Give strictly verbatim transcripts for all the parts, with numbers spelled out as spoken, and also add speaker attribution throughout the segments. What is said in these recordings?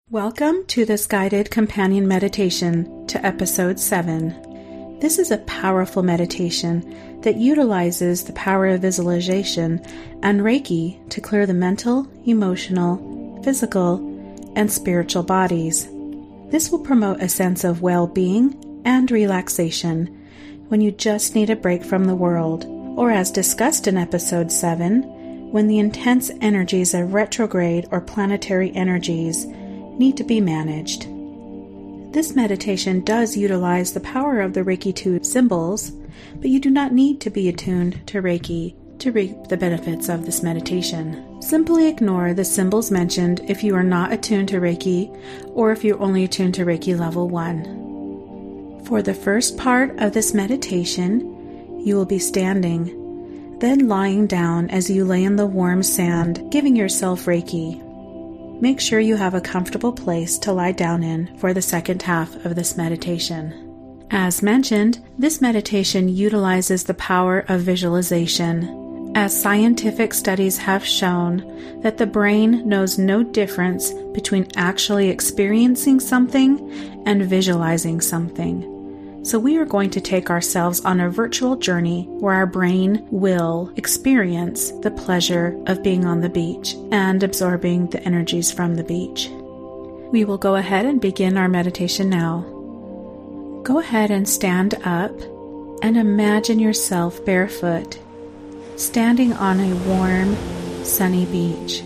Speaker 1: Welcome to this guided companion meditation to episode seven. This is a powerful meditation that utilizes the power of visualization and Reiki to clear the mental, emotional, physical, and spiritual bodies. This will promote a sense of well-being and relaxation when you just need a break from the world, or as discussed in episode seven, when the intense energies of retrograde or planetary energies need to be managed. This meditation does utilize the power of the Reiki two symbols, but you do not need to be attuned to Reiki to reap the benefits of this meditation. Simply ignore the symbols mentioned if you are not attuned to Reiki or if you're only attuned to Reiki level one. For the first part of this meditation, you will be standing, then lying down as you lay in the warm sand, giving yourself Reiki. Make sure you have a comfortable place to lie down in for the second half of this meditation. As mentioned, this meditation utilizes the power of visualization, as scientific studies have shown that the brain knows no difference between actually experiencing something and visualizing something. So we are going to take ourselves on a virtual journey where our brain will experience the pleasure of being on the beach and absorbing the energies from the beach. We will go ahead and begin our meditation now. Go ahead and stand up and imagine yourself barefoot, standing on a warm, sunny beach.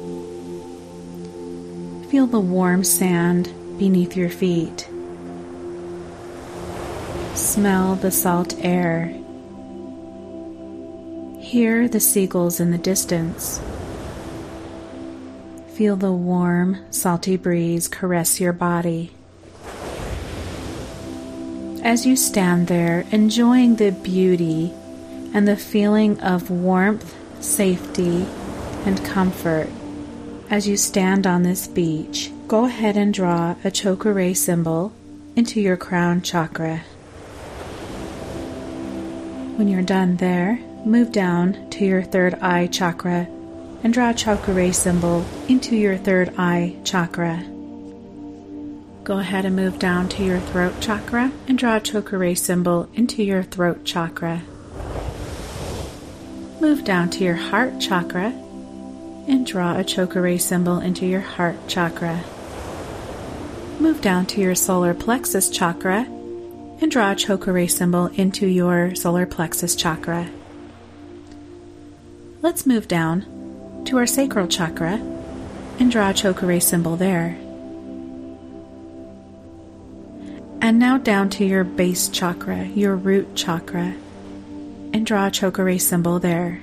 Speaker 1: Feel the warm sand beneath your feet. Smell the salt air. Hear the seagulls in the distance. Feel the warm, salty breeze caress your body. As you stand there, enjoying the beauty and the feeling of warmth, safety, and comfort, as you stand on this beach, go ahead and draw a Chokure symbol into your crown chakra. When you're done there, move down to your third eye chakra and draw a Chokure symbol into your third eye chakra. Go ahead and move down to your throat chakra and draw a Chokure symbol into your throat chakra. Move down to your heart chakra and draw a Chokure symbol into your heart chakra. Move down to your solar plexus chakra and draw a Chokure symbol into your solar plexus chakra. Let's move down to our sacral chakra and draw a Chokure symbol there. And now down to your base chakra, your root chakra, and draw a Chokure symbol there.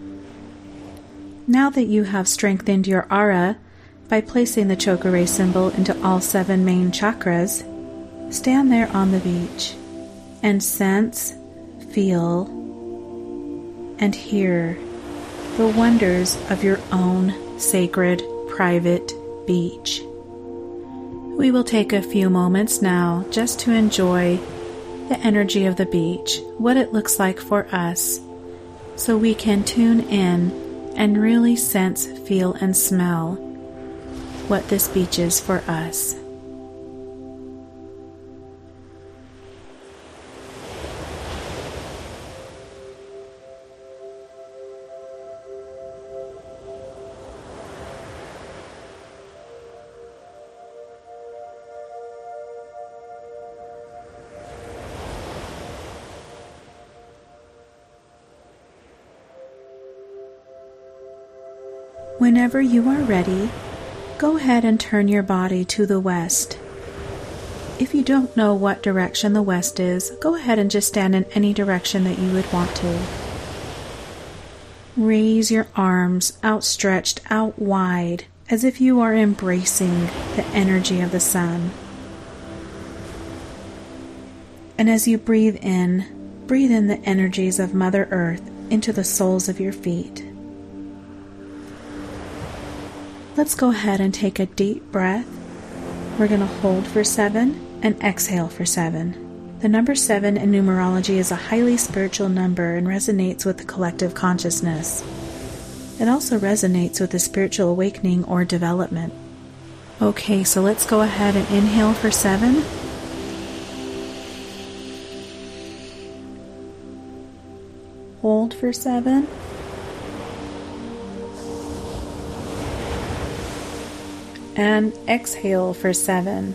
Speaker 1: Now that you have strengthened your aura by placing the Chokure symbol into all seven main chakras, stand there on the beach and sense, feel, and hear the wonders of your own sacred, private beach. We will take a few moments now just to enjoy the energy of the beach, what it looks like for us, so we can tune in and really sense, feel, and smell what this beach is for us. Whenever you are ready, go ahead and turn your body to the west. If you don't know what direction the west is, go ahead and just stand in any direction that you would want to. Raise your arms outstretched out wide as if you are embracing the energy of the sun. And as you breathe in, breathe in the energies of Mother Earth into the soles of your feet. Let's go ahead and take a deep breath. We're going to hold for seven and exhale for seven. The number seven in numerology is a highly spiritual number and resonates with the collective consciousness. It also resonates with the spiritual awakening or development. Okay, so let's go ahead and inhale for seven. Hold for seven. And exhale for seven.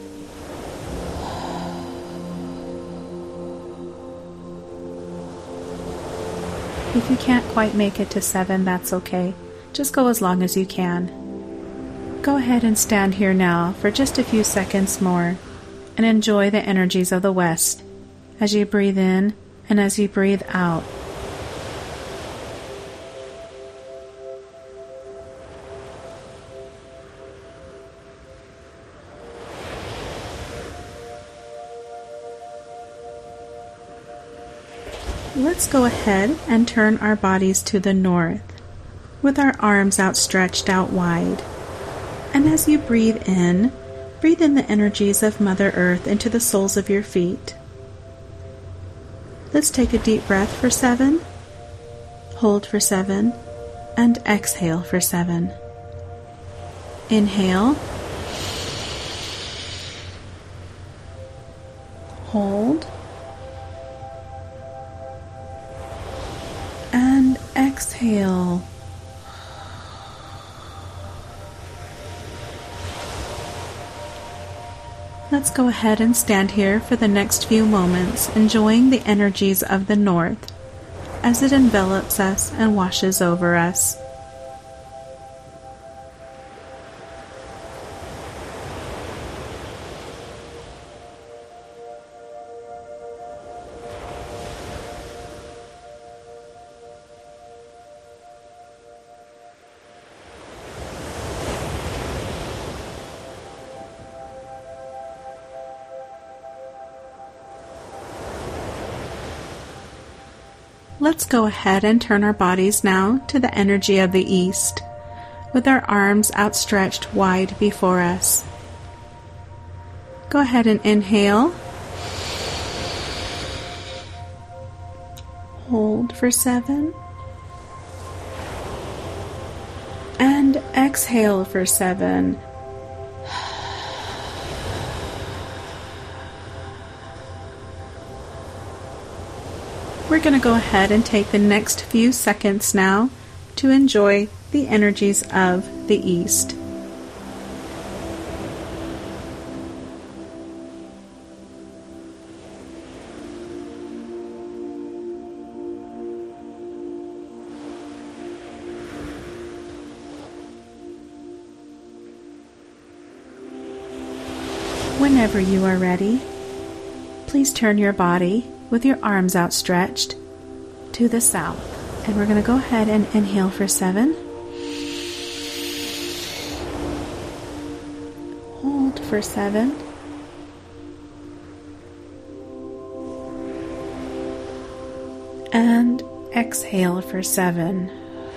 Speaker 1: If you can't quite make it to seven, that's okay. Just go as long as you can. Go ahead and stand here now for just a few seconds more and enjoy the energies of the West as you breathe in and as you breathe out. Let's go ahead and turn our bodies to the north with our arms outstretched out wide. And as you breathe in, breathe in the energies of Mother Earth into the soles of your feet. Let's take a deep breath for seven, hold for seven, and exhale for seven. Inhale, hold, and exhale. Let's go ahead and stand here for the next few moments, enjoying the energies of the north as it envelops us and washes over us. Let's go ahead and turn our bodies now to the energy of the east, with our arms outstretched wide before us. Go ahead and inhale. Hold for seven. And exhale for seven. We're going to go ahead and take the next few seconds now to enjoy the energies of the East. Whenever you are ready, please turn your body with your arms outstretched to the south. And we're going to go ahead and inhale for seven. Hold for seven. And exhale for seven.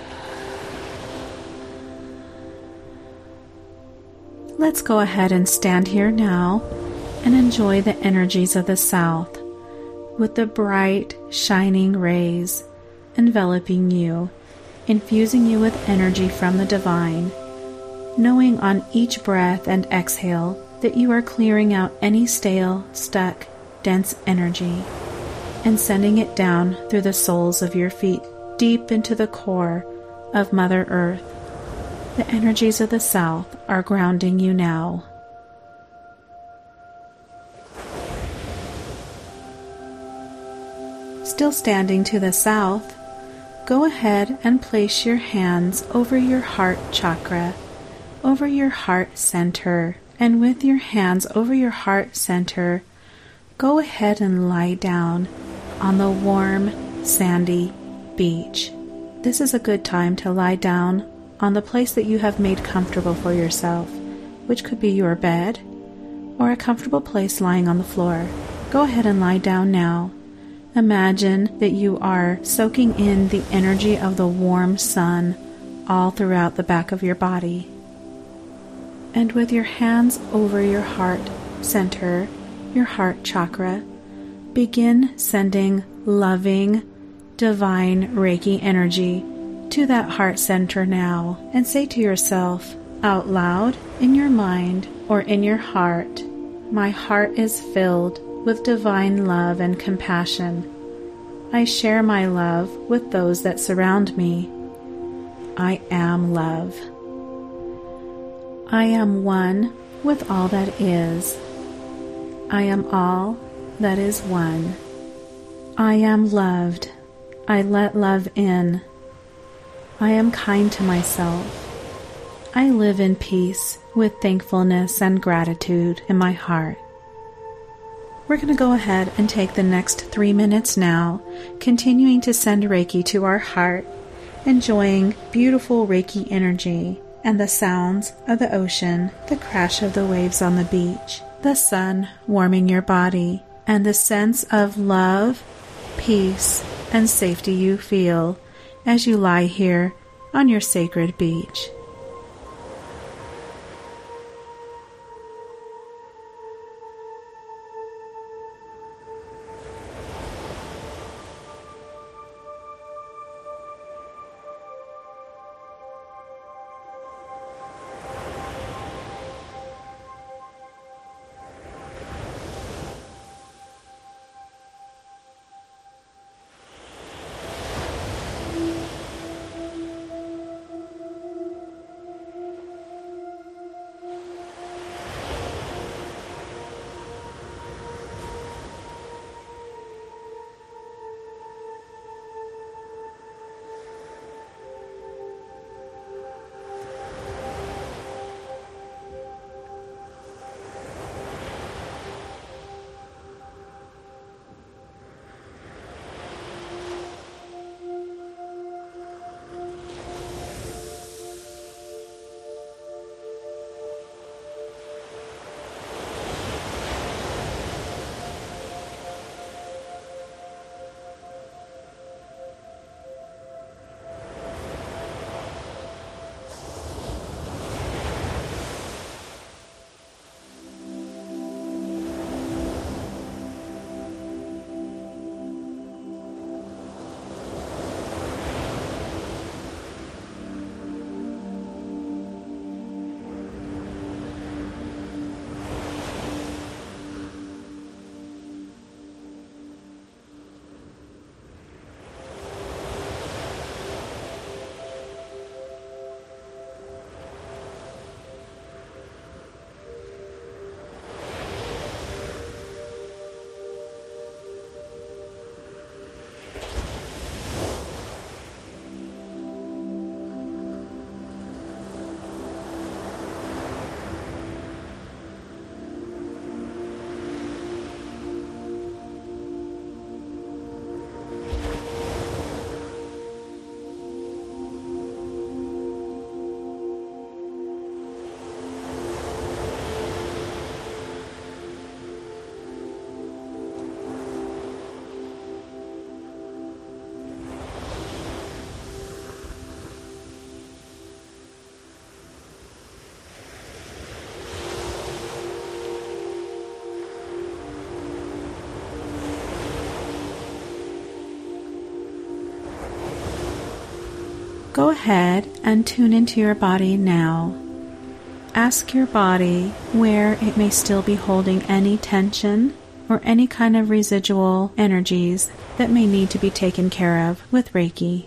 Speaker 1: Let's go ahead and stand here now and enjoy the energies of the south, with the bright, shining rays enveloping you, infusing you with energy from the divine, knowing on each breath and exhale that you are clearing out any stale, stuck, dense energy and sending it down through the soles of your feet, deep into the core of Mother Earth. The energies of the south are grounding you now. Still standing to the south, go ahead and place your hands over your heart chakra, over your heart center, and with your hands over your heart center, go ahead and lie down on the warm, sandy beach. This is a good time to lie down on the place that you have made comfortable for yourself, which could be your bed or a comfortable place lying on the floor. Go ahead and lie down now. Imagine that you are soaking in the energy of the warm sun all throughout the back of your body. And with your hands over your heart center, your heart chakra, begin sending loving, divine Reiki energy to that heart center now, and say to yourself out loud in your mind, or in your heart, my heart is filled with divine love and compassion. I share my love with those that surround me. I am love. I am one with all that is. I am all that is one. I am loved. I let love in. I am kind to myself. I live in peace with thankfulness and gratitude in my heart. We're going to go ahead and take the next three minutes now, continuing to send Reiki to our heart, enjoying beautiful Reiki energy and the sounds of the ocean, the crash of the waves on the beach, the sun warming your body, and the sense of love, peace, and safety you feel as you lie here on your sacred beach. Go ahead and tune into your body now. Ask your body where it may still be holding any tension or any kind of residual energies that may need to be taken care of with Reiki.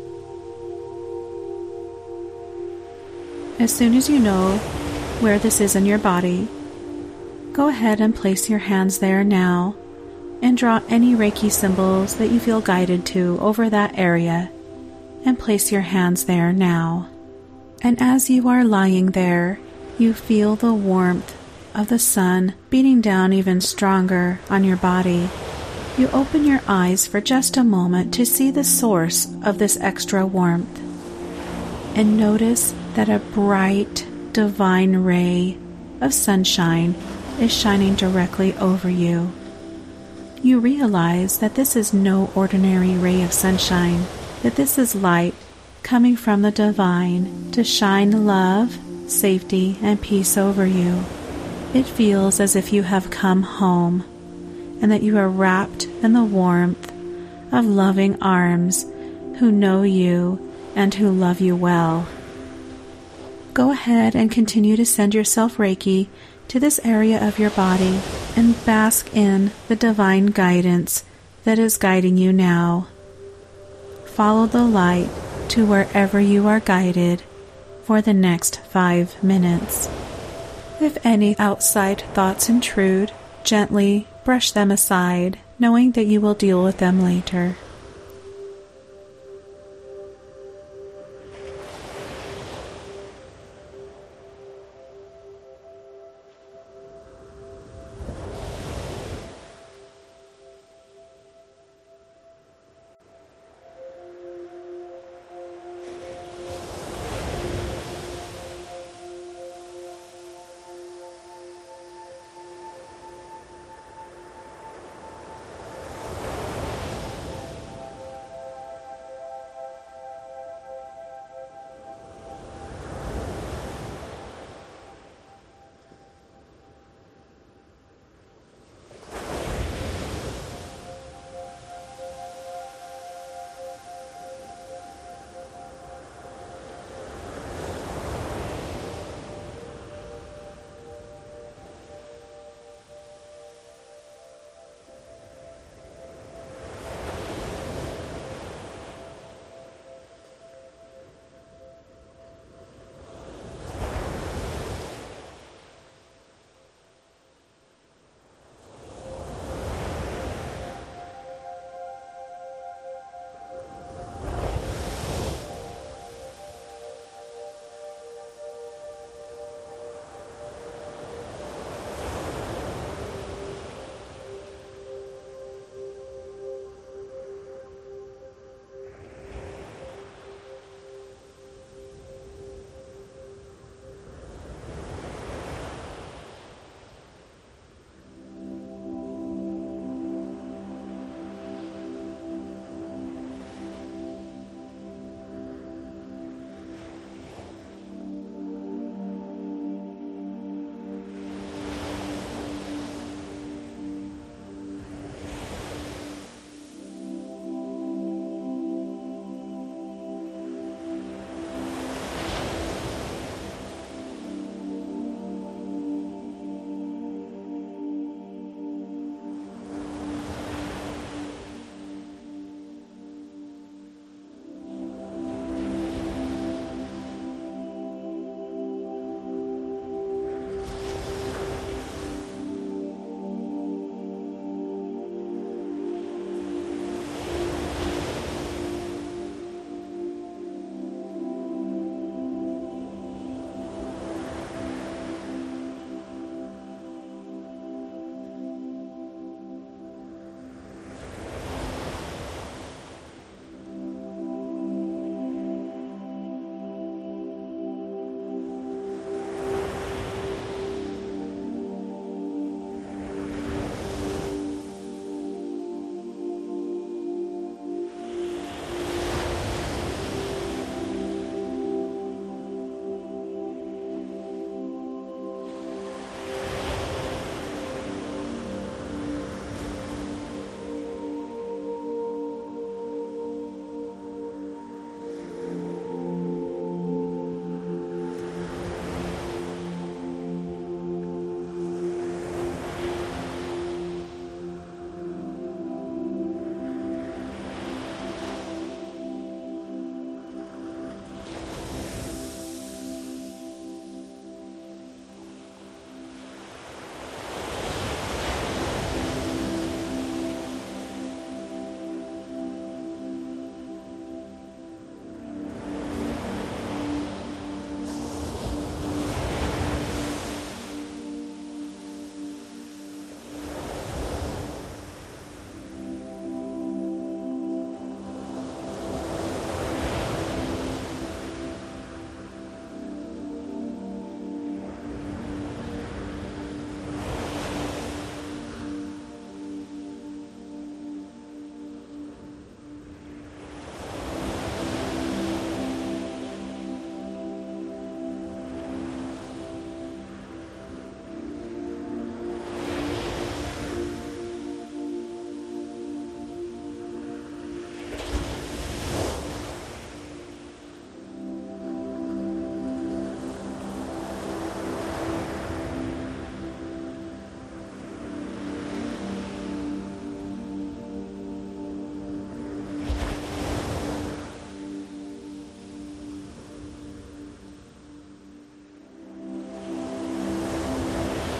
Speaker 1: As soon as you know where this is in your body, go ahead and place your hands there now and draw any Reiki symbols that you feel guided to over that area, and place your hands there now. And as you are lying there, you feel the warmth of the sun beating down even stronger on your body. You open your eyes for just a moment to see the source of this extra warmth, and notice that a bright, divine ray of sunshine is shining directly over you. You realize that this is no ordinary ray of sunshine, that this is light coming from the divine to shine love, safety, and peace over you. It feels as if you have come home, and that you are wrapped in the warmth of loving arms who know you and who love you well. go ahead and continue to send yourself Reiki to this area of your body and bask in the divine guidance that is guiding you now. Follow the light to wherever you are guided for the next five minutes. If any outside thoughts intrude, gently brush them aside, knowing that you will deal with them later.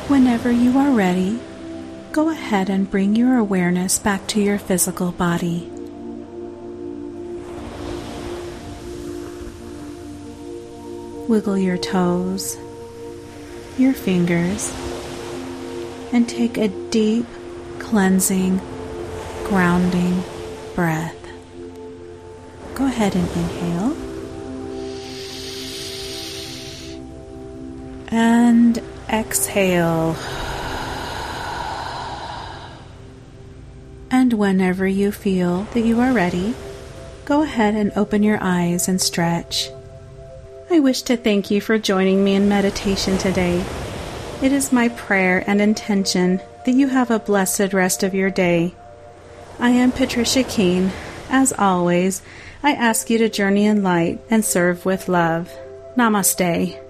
Speaker 1: Whenever you are ready, go ahead and bring your awareness back to your physical body. Wiggle your toes, your fingers, and take a deep, cleansing, grounding breath. Go ahead and inhale. And exhale. And whenever you feel that you are ready, go ahead and open your eyes and stretch. I wish to thank you for joining me in meditation today. It is my prayer and intention that you have a blessed rest of your day. I am Patricia Keene. As always, I ask you to journey in light and serve with love. Namaste.